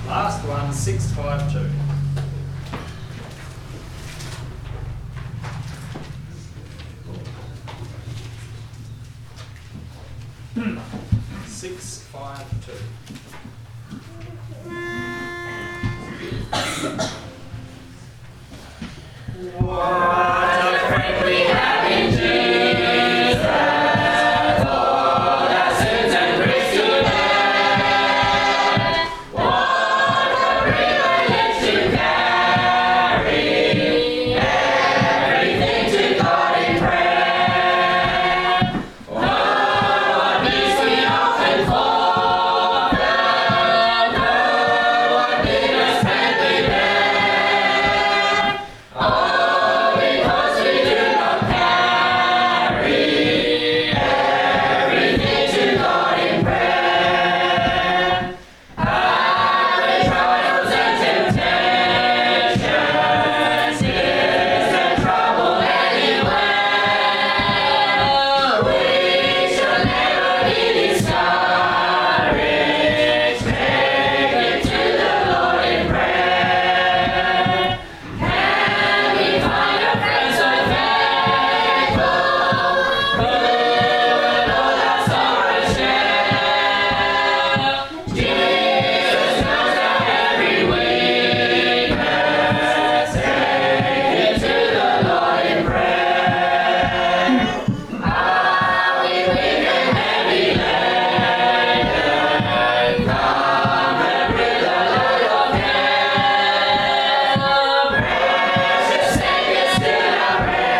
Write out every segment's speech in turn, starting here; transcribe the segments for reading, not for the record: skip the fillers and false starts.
Last one, 652. Hmm. 652. What a friend we have in Jesus, all our sins and griefs to bear. What a privilege to carry everything to God in prayer. Oh, what needs we often forfeit, oh, what needless pain we bear. Because we do not carry everything to God in prayer. Our trials and temptations, fears and trouble anywhere, we shall never be discouraged. Take it to the Lord in prayer. Can we find a friend so faithful, who will all our sorrows share? Jesus knows our every weakness. Take it to the Lord in prayer. Are we weak and heavy laden? Come and bring the load of care. Precious Savior, still our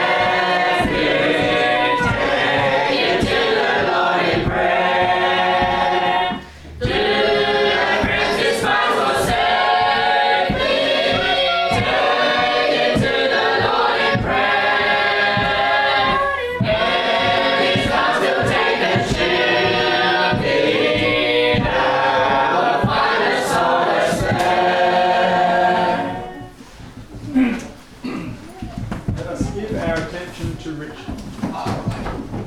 refuge. Take it to the Lord in prayer. Do thy friends despise forsake thee? Take it to the Lord in prayer. Enemies come to take and shield thee. Thou wilt find a solace there. Let us give our attention to Richard.